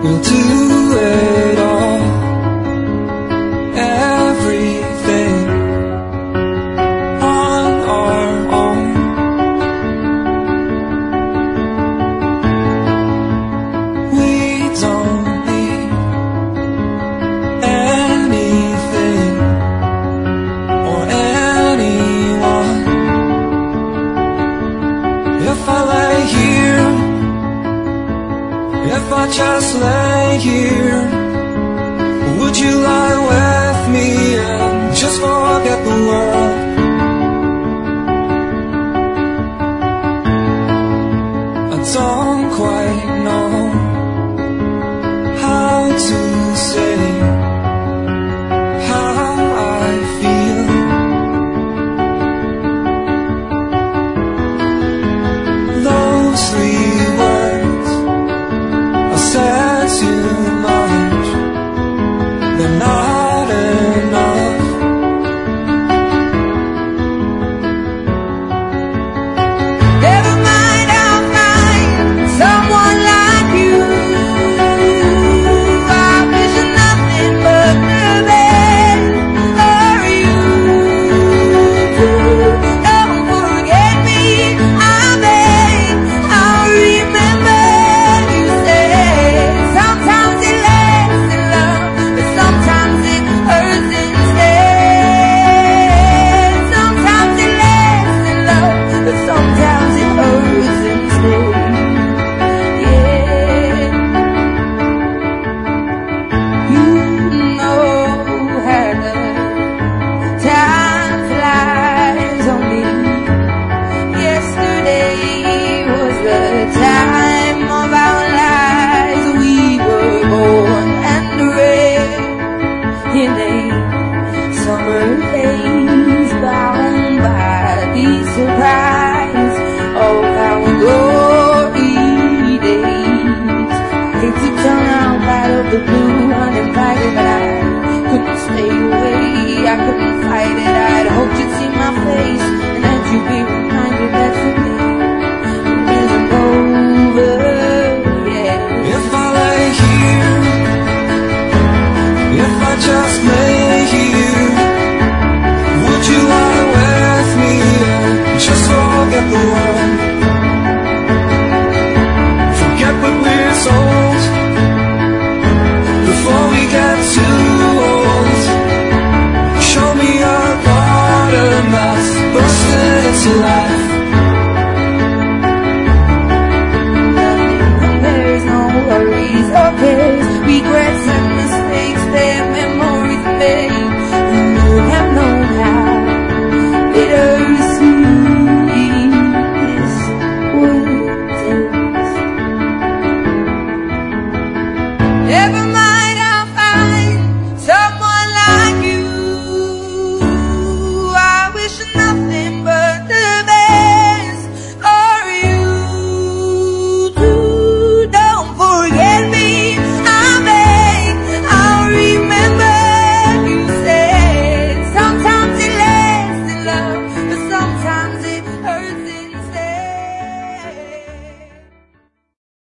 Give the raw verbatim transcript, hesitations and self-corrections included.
We'll do it all, everything on our own. We don't need anything or anyone. If I lay here, if I just lay here, would you lie with me and just forget the world? I don't quite know how to say how I feel. Those three words I said too much, they're not enough. Never mind, I'll find someone like you. I wish nothing but the best for you. Don't forget me, I beg. I'll remember you said sometimes it lasts in love, but sometimes it hurts instead. Sometimes it lasts in love, but sometimes it hurts instead. Yeah, you know how the time flies on me. Yesterday was the time of our lives. We were born and bred in a summer days, bound by the surprise of our glory days. Hate to turn out out of the blue uninvited, but I couldn't stay away. I couldn't fight it. I'd hoped you'd see my face and that you'd be reminded that for me it isn't over yet. If I lay here, if I just lay here, would you lie with me and just forget the world? Forget what we're sold before we get too old. Show me a garden that's bursting into life. There's no worries or cares, regrets